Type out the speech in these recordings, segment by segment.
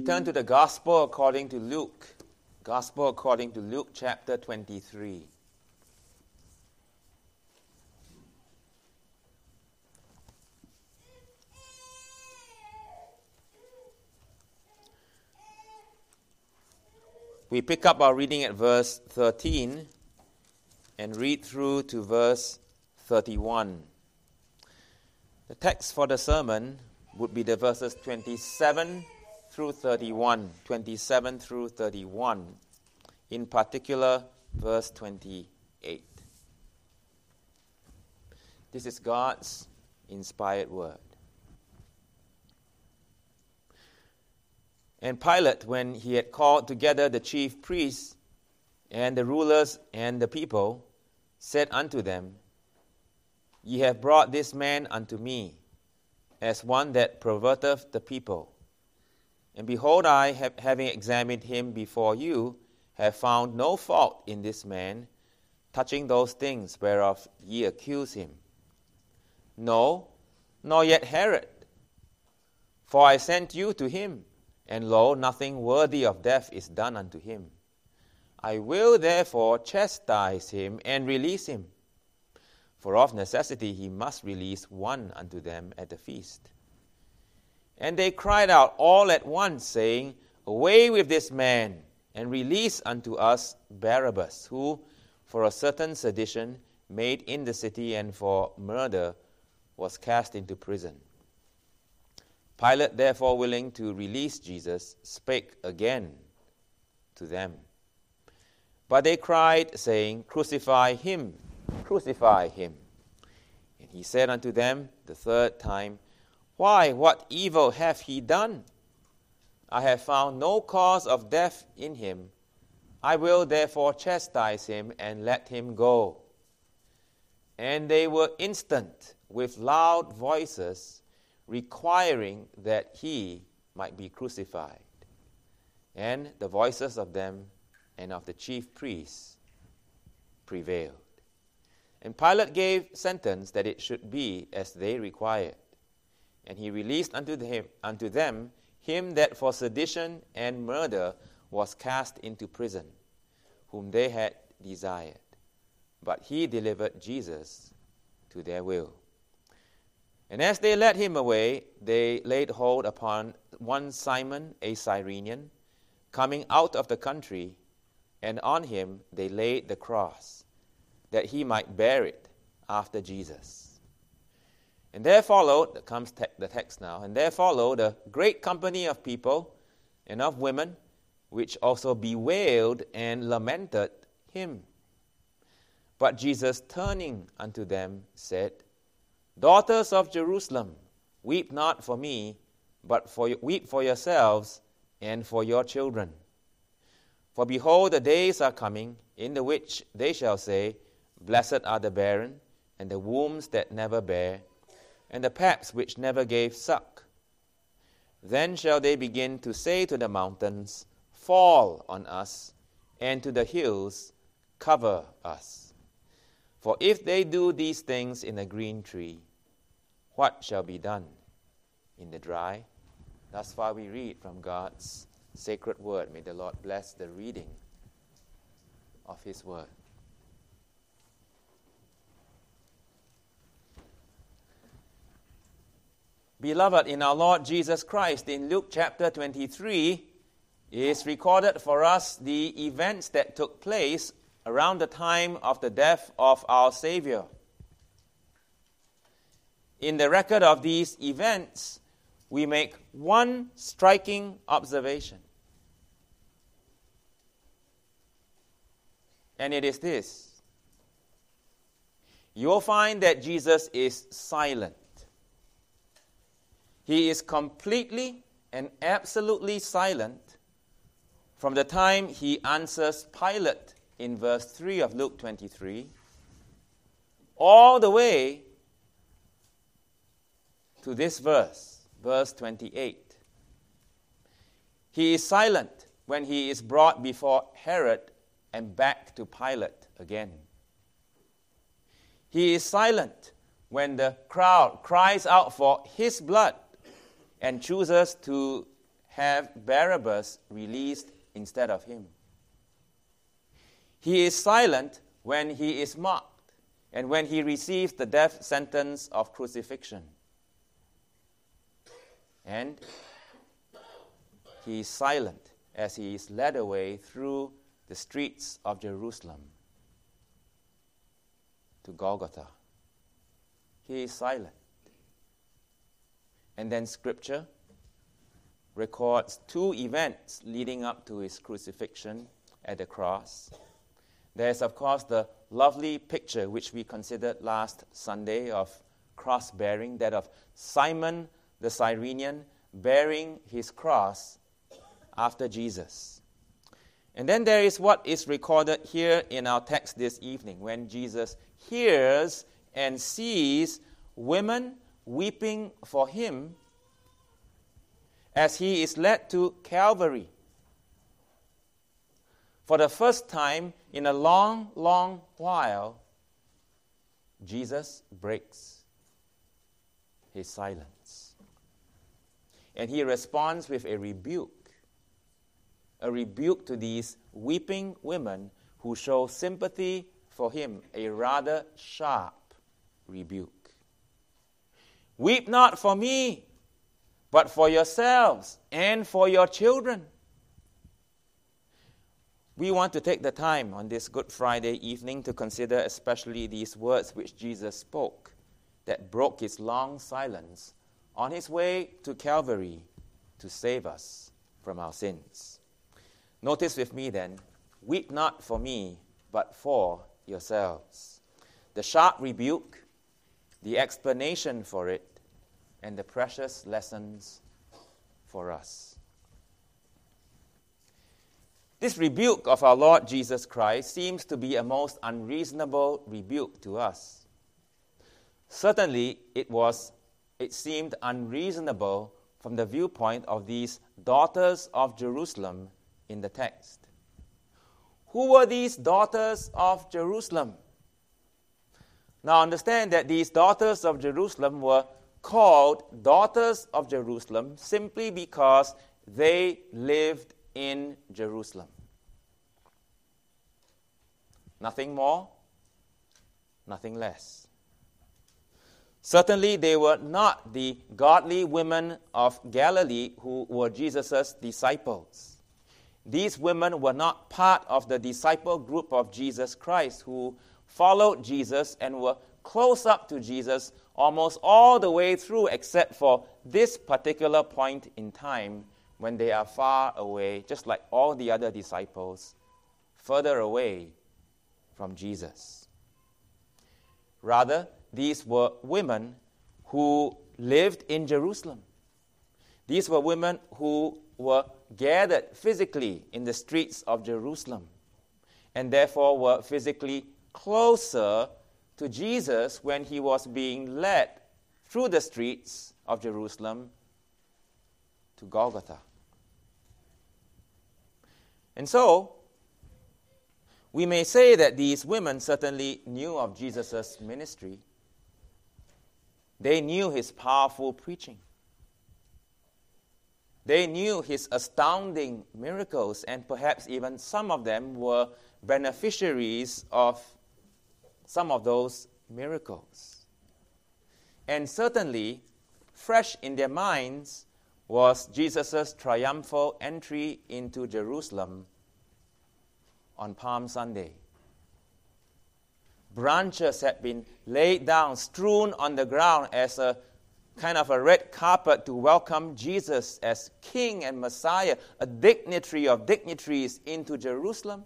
We turn to the Gospel according to Luke. Gospel according to Luke chapter 23. We pick up our reading at verse 13 and read through to verse 31. The text for the sermon would be the verses 27 through 31. 27 through 31. In particular, verse 28. This is God's inspired word. And Pilate, when he had called together the chief priests and the rulers and the people, said unto them, Ye have brought this man unto me, as one that perverteth the people. And behold, I, having examined him before you, have found no fault in this man, touching those things whereof ye accuse him. No, nor yet Herod. For I sent you to him, and lo, nothing worthy of death is done unto him. I will therefore chastise him and release him. For of necessity he must release one unto them at the feast. And they cried out all at once, saying, Away with this man, and release unto us Barabbas, who for a certain sedition made in the city and for murder was cast into prison. Pilate, therefore, willing to release Jesus, spake again to them. But they cried, saying, Crucify him, crucify him. And he said unto them the third time, Why, what evil hath he done? I have found no cause of death in him. I will therefore chastise him and let him go. And they were instant with loud voices, requiring that he might be crucified. And the voices of them and of the chief priests prevailed. And Pilate gave sentence that it should be as they required. And he released unto them him that for sedition and murder was cast into prison, whom they had desired. But he delivered Jesus to their will. And as they led him away, they laid hold upon one Simon, a Cyrenian, coming out of the country, and on him they laid the cross, that he might bear it after Jesus. And there followed, comes the text now, and there followed a great company of people and of women, which also bewailed and lamented him. But Jesus, turning unto them, said, Daughters of Jerusalem, weep not for me, but weep for yourselves and for your children. For behold, the days are coming, in the which they shall say, Blessed are the barren, and the wombs that never bare, and the paps which never gave suck. Then shall they begin to say to the mountains, Fall on us, and to the hills, Cover us. For if they do these things in a green tree, what shall be done in the dry? Thus far we read from God's sacred word. May the Lord bless the reading of his word. Beloved, in our Lord Jesus Christ, in Luke chapter 23, is recorded for us the events that took place around the time of the death of our Savior. In the record of these events, we make one striking observation. And it is this. You'll find that Jesus is silent. He is completely and absolutely silent from the time he answers Pilate in verse 3 of Luke 23, all the way to this verse, verse 28. He is silent when he is brought before Herod and back to Pilate again. He is silent when the crowd cries out for his blood and chooses to have Barabbas released instead of him. He is silent when he is mocked and when he receives the death sentence of crucifixion. And he is silent as he is led away through the streets of Jerusalem to Golgotha. He is silent. And then Scripture records two events leading up to his crucifixion at the cross. There's, of course, the lovely picture which we considered last Sunday of cross-bearing, that of Simon the Cyrenian bearing his cross after Jesus. And then there is what is recorded here in our text this evening, when Jesus hears and sees women weeping for him as he is led to Calvary. For the first time in a long, long while, Jesus breaks his silence. And he responds with a rebuke to these weeping women who show sympathy for him, a rather sharp rebuke. Weep not for me, but for yourselves and for your children. We want to take the time on this Good Friday evening to consider especially these words which Jesus spoke that broke his long silence on his way to Calvary to save us from our sins. Notice with me then, weep not for me, but for yourselves. The sharp rebuke, the explanation for it, and the precious lessons for us. This rebuke of our Lord Jesus Christ seems to be a most unreasonable rebuke to us. Certainly, it seemed unreasonable from the viewpoint of these daughters of Jerusalem in the text. Who were these daughters of Jerusalem? Now understand that these daughters of Jerusalem were called daughters of Jerusalem simply because they lived in Jerusalem. Nothing more, nothing less. Certainly they were not the godly women of Galilee who were Jesus' disciples. These women were not part of the disciple group of Jesus Christ who followed Jesus and were close up to Jesus almost all the way through except for this particular point in time when they are far away, just like all the other disciples, further away from Jesus. Rather, these were women who lived in Jerusalem. These were women who were gathered physically in the streets of Jerusalem and therefore were physically closer to Jesus when he was being led through the streets of Jerusalem to Golgotha. And so, we may say that these women certainly knew of Jesus' ministry. They knew his powerful preaching. They knew his astounding miracles, and perhaps even some of them were beneficiaries of some of those miracles. And certainly, fresh in their minds was Jesus' triumphal entry into Jerusalem on Palm Sunday. Branches had been laid down, strewn on the ground as a kind of a red carpet to welcome Jesus as King and Messiah, a dignitary of dignitaries, into Jerusalem.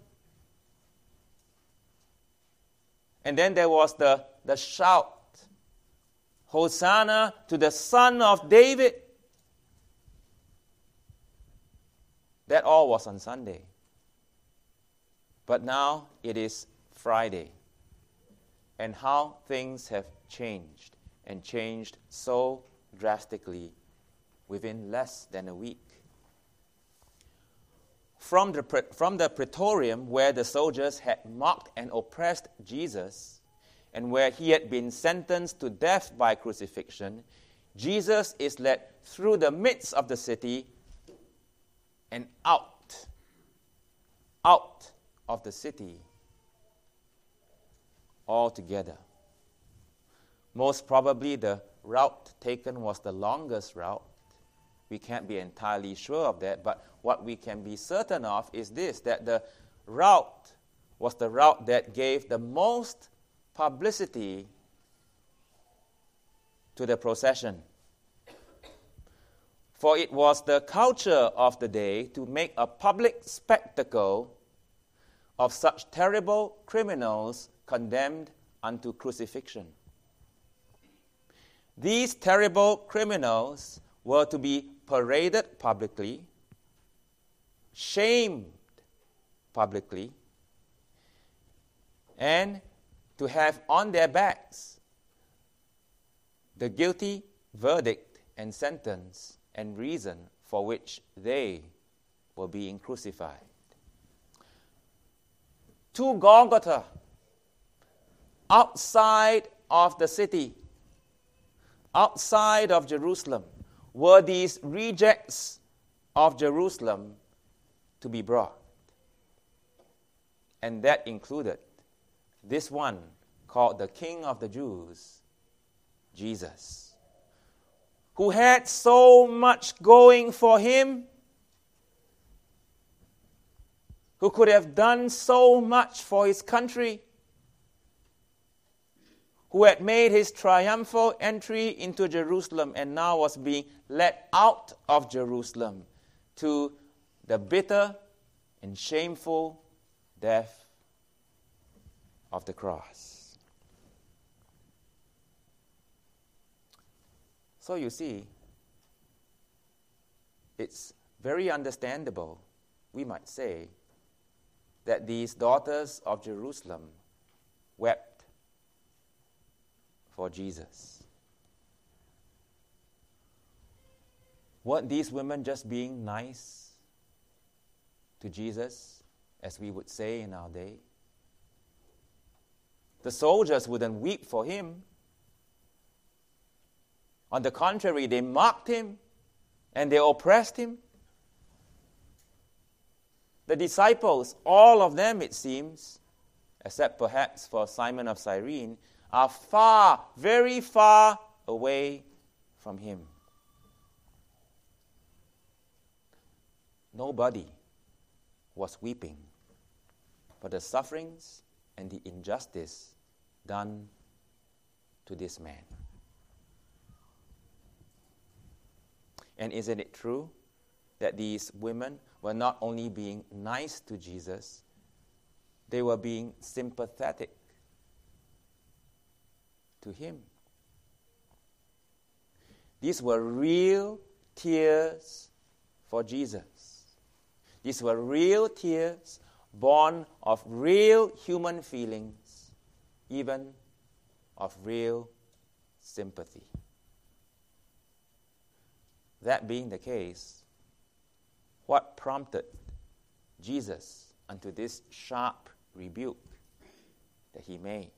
And then there was the shout, Hosanna to the Son of David. That all was on Sunday. But now it is Friday. And how things have changed, and changed so drastically within less than a week. From the praetorium where the soldiers had mocked and oppressed Jesus, and where he had been sentenced to death by crucifixion, Jesus is led through the midst of the city and out of the city altogether. Most probably the route taken was the longest route. We can't be entirely sure of that, but what we can be certain of is this, that the route was the route that gave the most publicity to the procession. For it was the culture of the day to make a public spectacle of such terrible criminals condemned unto crucifixion. These terrible criminals were to be paraded publicly, shamed publicly, and to have on their backs the guilty verdict and sentence and reason for which they were being crucified. To Golgotha, outside of the city, outside of Jerusalem, were these rejects of Jerusalem to be brought. And that included this one called the King of the Jews, Jesus, who had so much going for him, who could have done so much for his country, who had made his triumphal entry into Jerusalem and now was being led out of Jerusalem to the bitter and shameful death of the cross. So you see, it's very understandable, we might say, that these daughters of Jerusalem wept for Jesus. Weren't these women just being nice to Jesus, as we would say in our day? The soldiers wouldn't weep for him. On the contrary, they mocked him and they oppressed him. The disciples, all of them it seems, except perhaps for Simon of Cyrene, are far, very far away from him. Nobody was weeping for the sufferings and the injustice done to this man. And isn't it true that these women were not only being nice to Jesus, they were being sympathetic to him? These were real tears for Jesus. These were real tears born of real human feelings, even of real sympathy. That being the case, what prompted Jesus unto this sharp rebuke that he made?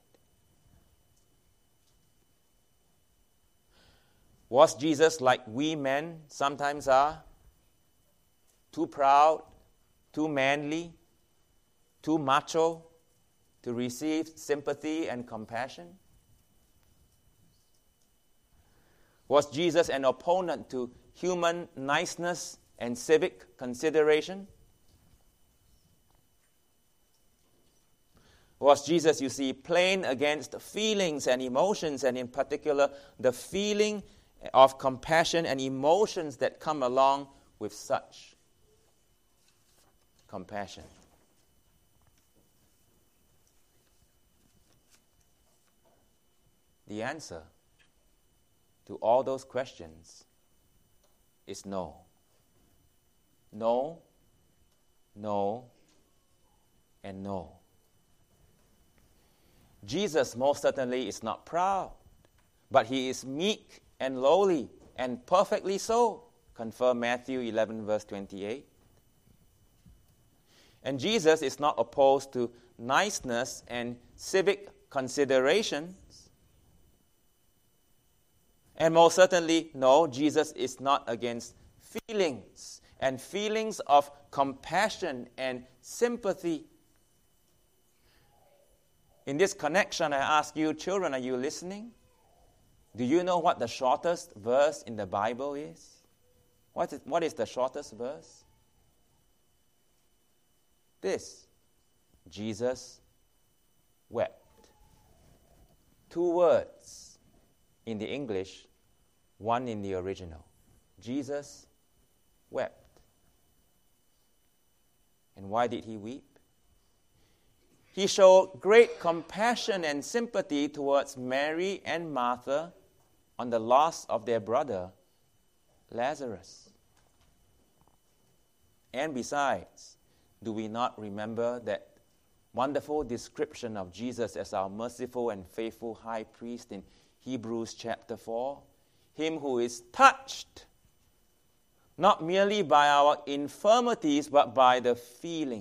Was Jesus like we men sometimes are? Too proud, too manly, too macho to receive sympathy and compassion? Was Jesus an opponent to human niceness and civic consideration? Was Jesus, you see, plain against feelings and emotions, and in particular the feeling of compassion and emotions that come along with such compassion? The answer to all those questions is no. No, no, and no. Jesus most certainly is not proud, but he is meek and lowly, and perfectly so. Confirm Matthew 11, verse 28. And Jesus is not opposed to niceness and civic considerations. And most certainly, no, Jesus is not against feelings and feelings of compassion and sympathy. In this connection, I ask you, children, are you listening? Do you know what the shortest verse in the Bible is? What is the shortest verse? This: Jesus wept. 2 words in the English, 1 in the original. Jesus wept. And why did he weep? He showed great compassion and sympathy towards Mary and Martha on the loss of their brother, Lazarus. And besides, do we not remember that wonderful description of Jesus as our merciful and faithful high priest in Hebrews chapter 4? Him who is touched not merely by our infirmities, but by the feeling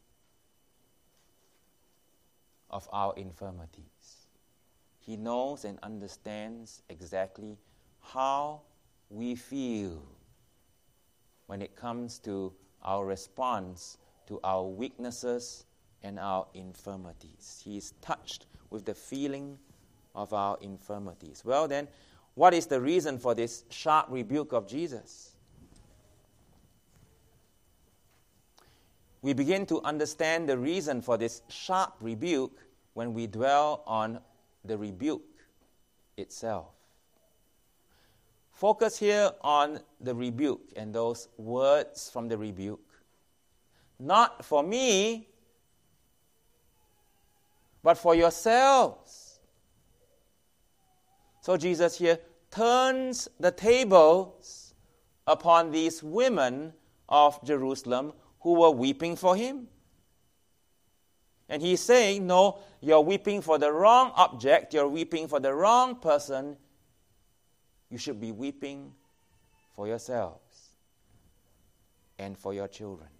of our infirmities. He knows and understands exactly how we feel when it comes to our response to our weaknesses and our infirmities. He is touched with the feeling of our infirmities. Well then, what is the reason for this sharp rebuke of Jesus? We begin to understand the reason for this sharp rebuke when we dwell on the rebuke itself. Focus here on the rebuke and those words from the rebuke. Not for me, but for yourselves. So Jesus here turns the tables upon these women of Jerusalem who were weeping for him. And he's saying, no, you're weeping for the wrong object, you're weeping for the wrong person. You should be weeping for yourselves and for your children.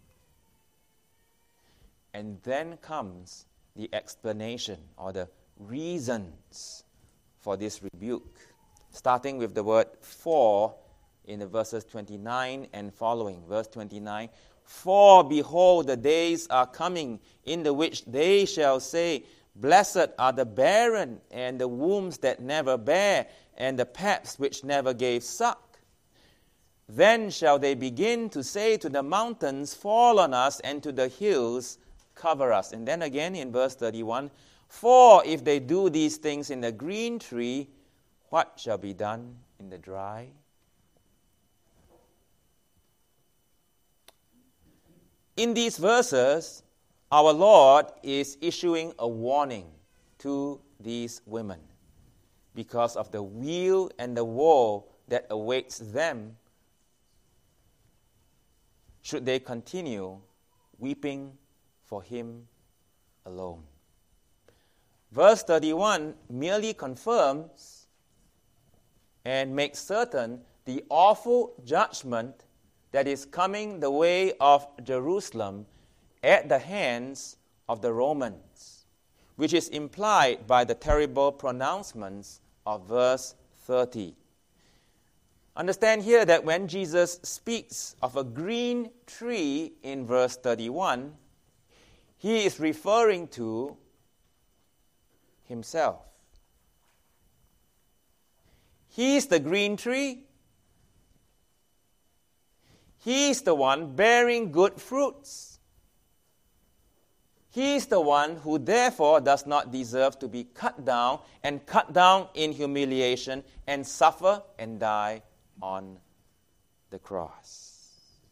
And then comes the explanation or the reasons for this rebuke, starting with the word for in the verses 29 and following. Verse 29, for behold, the days are coming in the which they shall say, blessed are the barren and the wombs that never bare and the paps which never gave suck. Then shall they begin to say to the mountains, fall on us, and to the hills, cover us. And then again in verse 31, for if they do these things in the green tree, what shall be done in the dry? In these verses, our Lord is issuing a warning to these women because of the weal and the woe that awaits them should they continue weeping for him alone. Verse 31 merely confirms and makes certain the awful judgment that is coming the way of Jerusalem at the hands of the Romans, which is implied by the terrible pronouncements of verse 30. Understand here that when Jesus speaks of a green tree in verse 31, he is referring to himself. He's the green tree. He's the one bearing good fruits. He's the one who therefore does not deserve to be cut down in humiliation and suffer and die on the cross.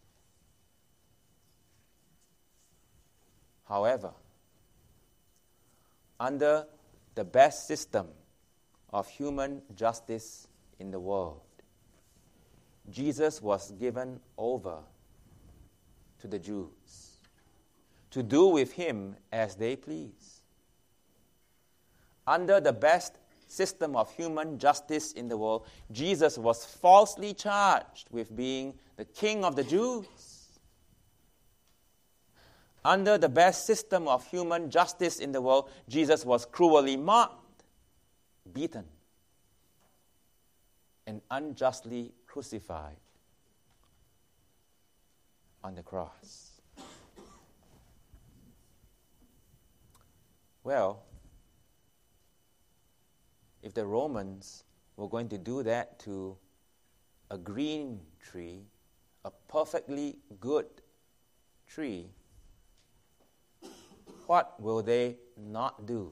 However, under the best system of human justice in the world, Jesus was given over to the Jews to do with him as they please. Under the best system of human justice in the world, Jesus was falsely charged with being the king of the Jews. Under the best system of human justice in the world, Jesus was cruelly mocked, beaten, and unjustly crucified. on the cross. Well, if the Romans were going to do that to a green tree, a perfectly good tree, what will they not do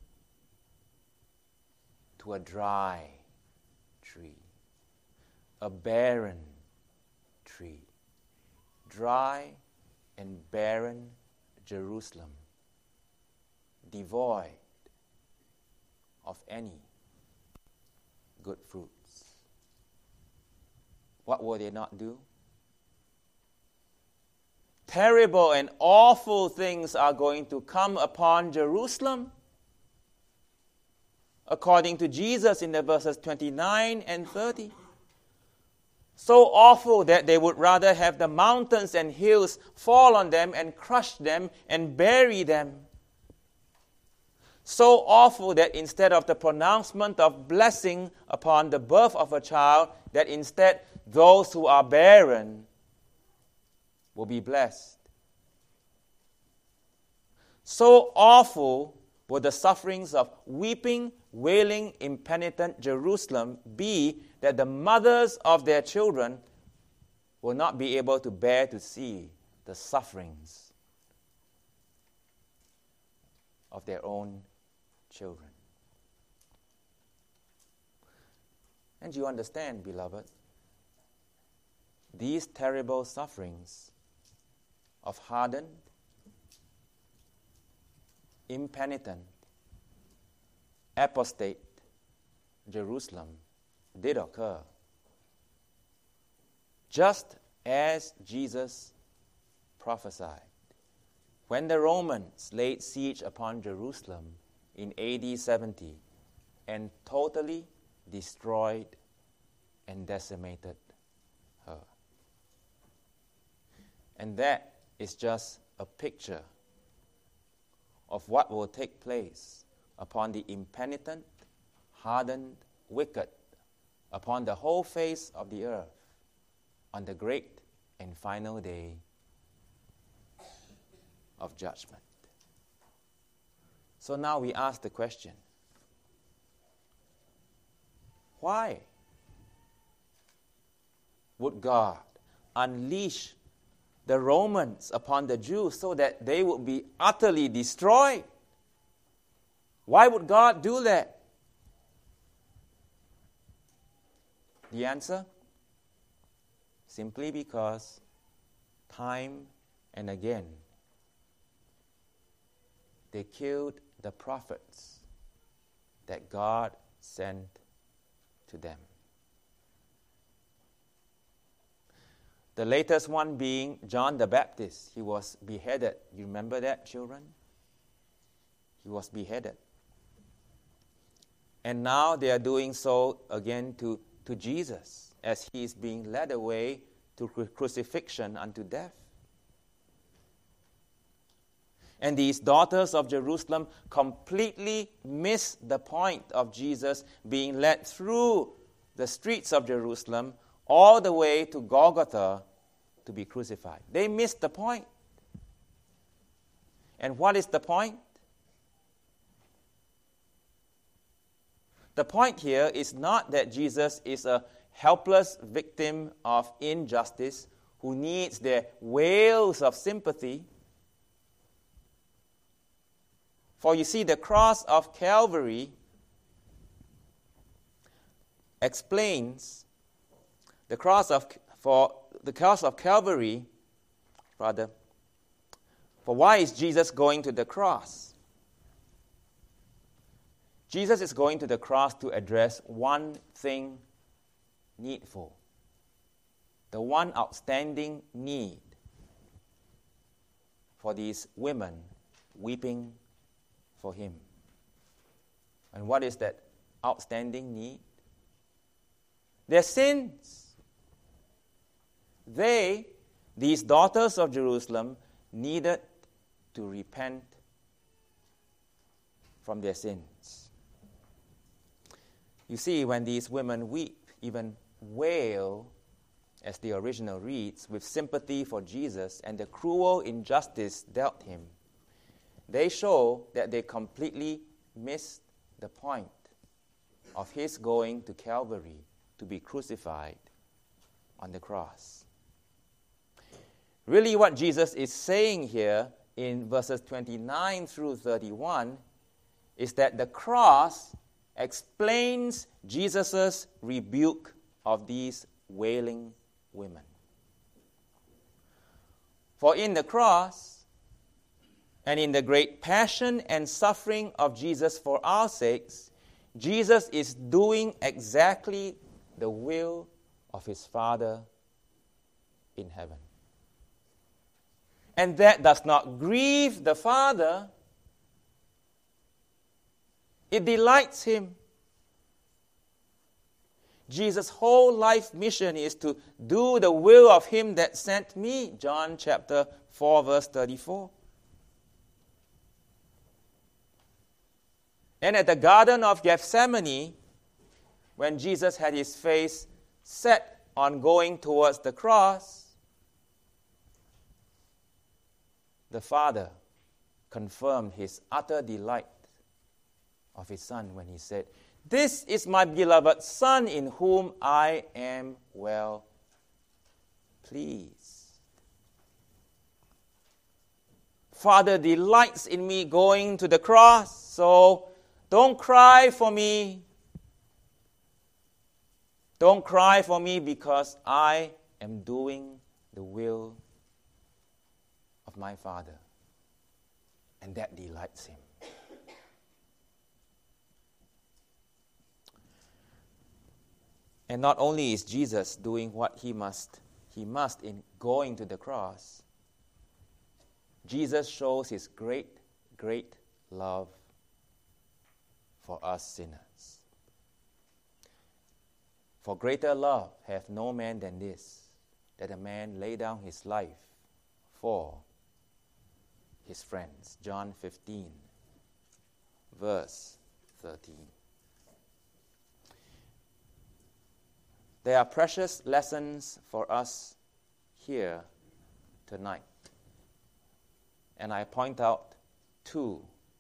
to a dry tree, a barren tree? Dry and barren Jerusalem, devoid of any good fruits. What will they not do? Terrible and awful things are going to come upon Jerusalem, according to Jesus in the verses 29 and 30. So awful that they would rather have the mountains and hills fall on them and crush them and bury them. So awful that instead of the pronouncement of blessing upon the birth of a child, that instead those who are barren will be blessed. So awful will the sufferings of weeping, wailing, impenitent Jerusalem be that the mothers of their children will not be able to bear to see the sufferings of their own children. And you understand, beloved, these terrible sufferings of hardened, impenitent, apostate Jerusalem did occur, just as Jesus prophesied. When the Romans laid siege upon Jerusalem in AD 70 and totally destroyed and decimated her. And that is just a picture of what will take place upon the impenitent, hardened, wicked, upon the whole face of the earth on the great and final day of judgment. So now we ask the question, why would God unleash the Romans upon the Jews so that they would be utterly destroyed? Why would God do that? The answer? Simply because time and again they killed the prophets that God sent to them. The latest one being John the Baptist. He was beheaded. You remember that, children? He was beheaded. And now they are doing so again to Jesus as he is being led away to crucifixion unto death. And these daughters of Jerusalem completely miss the point of Jesus being led through the streets of Jerusalem all the way to Golgotha to be crucified. They missed the point. And what is the point? The point here is not that Jesus is a helpless victim of injustice who needs their wails of sympathy. For you see, the cross of Calvary explains the cross of Calvary, for why is Jesus going to the cross? Jesus is going to the cross to address one thing needful, the one outstanding need for these women weeping for him. And what is that outstanding need? Their sins. These daughters of Jerusalem, needed to repent from their sins. You see, when these women weep, even wail as the original reads, with sympathy for Jesus and the cruel injustice dealt him, they show that they completely missed the point of his going to Calvary to be crucified on the cross. Really, what Jesus is saying here in verses 29 through 31 is that the cross explains Jesus' rebuke of these wailing women. For in the cross and in the great passion and suffering of Jesus for our sakes, Jesus is doing exactly the will of his Father in heaven. And that does not grieve the Father. It delights him. Jesus' whole life mission is to do the will of him that sent me. John chapter 4, verse 34. And at the Garden of Gethsemane, when Jesus had his face set on going towards the cross, the Father confirmed his utter delight of his Son when he said, "This is my beloved Son in whom I am well pleased." Father delights in me going to the cross, so don't cry for me. Don't cry for me because I am doing the will of my Father. And that delights him. And not only is Jesus doing what he must in going to the cross, Jesus shows his great, great love for us sinners. For greater love hath no man than this, that a man lay down his life for his friends. John 15, verse 13. There are precious lessons for us here tonight. And I point out two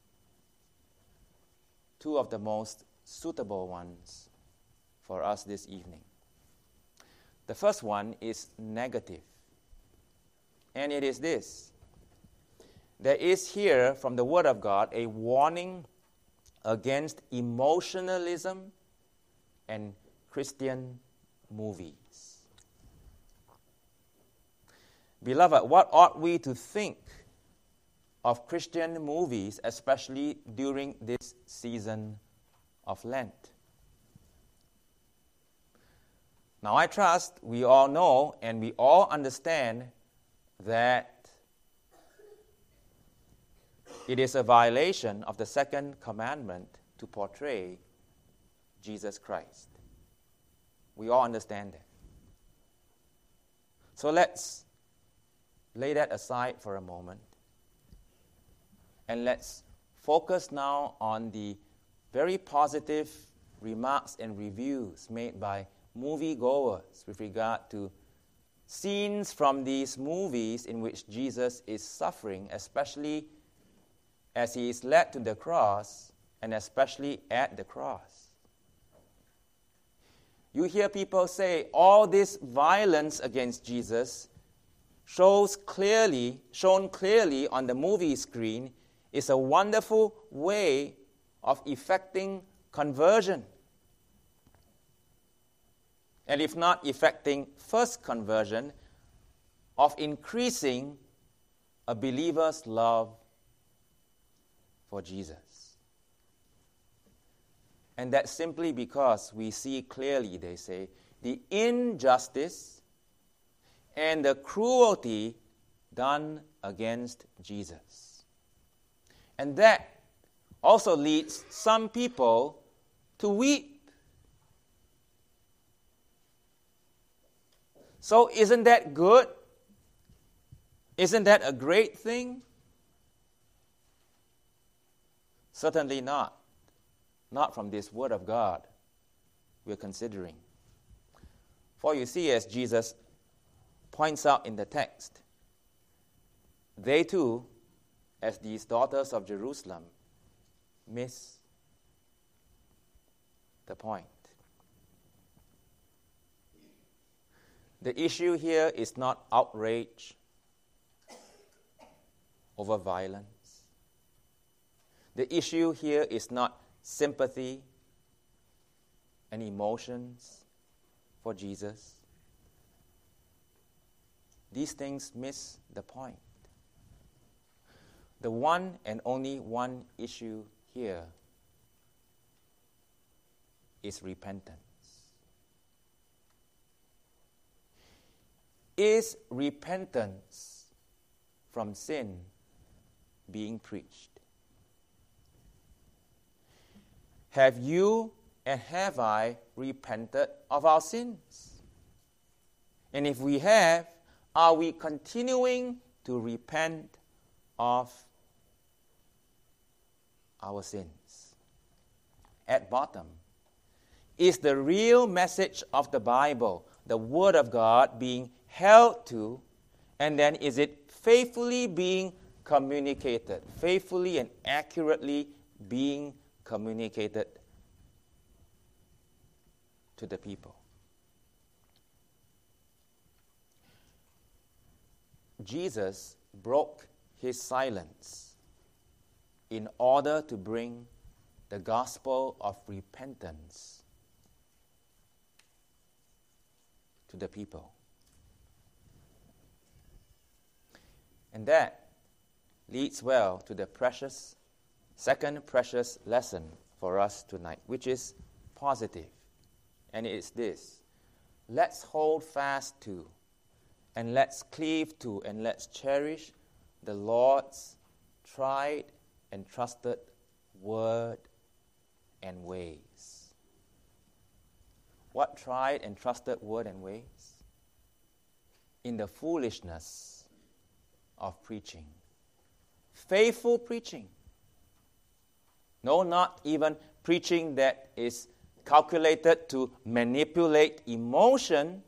of the most suitable ones for us this evening. The first one is negative. And it is this. There is here from the Word of God a warning against emotionalism and Christian movies. Beloved, what ought we to think of Christian movies, especially during this season of Lent? Now, I trust we all know and we all understand that it is a violation of the second commandment to portray Jesus Christ. We all understand that. So let's lay that aside for a moment. And let's focus now on the very positive remarks and reviews made by moviegoers with regard to scenes from these movies in which Jesus is suffering, especially as he is led to the cross and especially at the cross. You hear people say all this violence against Jesus shown clearly on the movie screen is a wonderful way of effecting conversion. And if not effecting first conversion, of increasing a believer's love for Jesus. And that's simply because we see clearly, they say, the injustice and the cruelty done against Jesus. And that also leads some people to weep. So isn't that good? Isn't that a great thing? Certainly not. Not from this Word of God we're considering. For you see, as Jesus points out in the text, they too, as these daughters of Jerusalem, miss the point. The issue here is not outrage over violence. The issue here is not sympathy and emotions for Jesus. These things miss the point. The one and only one issue here is repentance. Is repentance from sin being preached? Have you and have I repented of our sins? And if we have, are we continuing to repent of our sins? At bottom, is the real message of the Bible, the Word of God, being held to, and then is it faithfully being communicated, faithfully and accurately being communicated to the people? Jesus broke his silence in order to bring the gospel of repentance to the people. And that leads well to the second precious lesson for us tonight, which is positive. And it is this: let's hold fast to, and let's cleave to, and let's cherish the Lord's tried and trusted word and ways. What tried and trusted word and ways? In the foolishness of preaching. Faithful preaching. No, not even preaching that is calculated to manipulate emotions,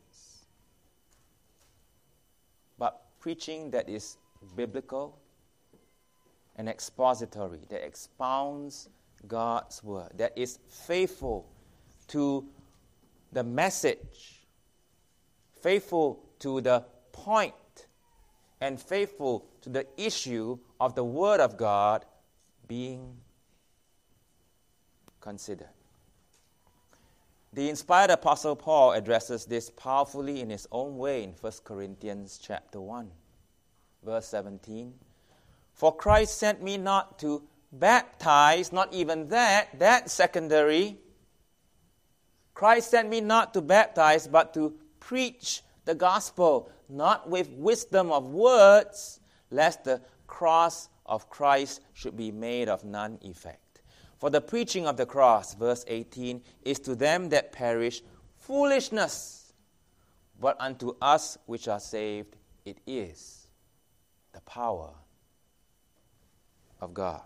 but preaching that is biblical and expository, that expounds God's word, that is faithful to the message, faithful to the point, and faithful to the issue of the Word of God being considered. The inspired Apostle Paul addresses this powerfully in his own way in 1 Corinthians chapter 1, verse 17. For Christ sent me not to baptize, not even that's secondary. Christ sent me not to baptize, but to preach the gospel, not with wisdom of words, lest the cross of Christ should be made of none effect. For the preaching of the cross, verse 18, is to them that perish foolishness, but unto us which are saved it is the power of God.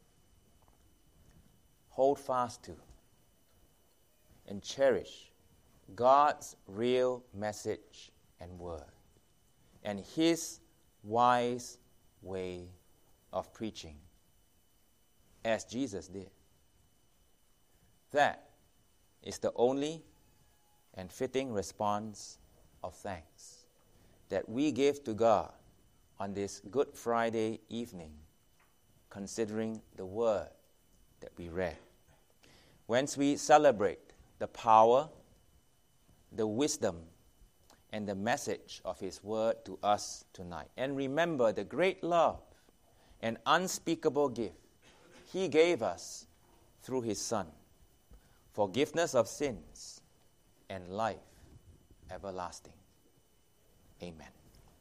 Hold fast to and cherish God's real message and word, and His wise way of preaching, as Jesus did. That is the only and fitting response of thanks that we give to God on this Good Friday evening, considering the word that we read. Whence we celebrate the power, the wisdom, and the message of His word to us tonight. And remember the great love and unspeakable gift He gave us through His Son, forgiveness of sins and life everlasting. Amen.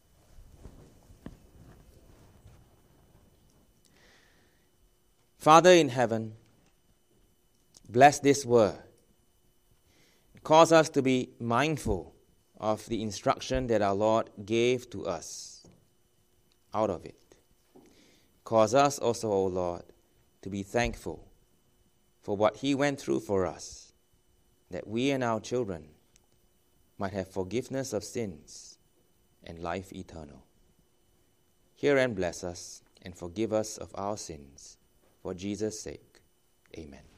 Father in heaven, bless this word. Cause us to be mindful of the instruction that our Lord gave to us out of it. Cause us also, O Lord, to be thankful for what He went through for us, that we and our children might have forgiveness of sins and life eternal. Hear and bless us, and forgive us of our sins, for Jesus' sake. Amen.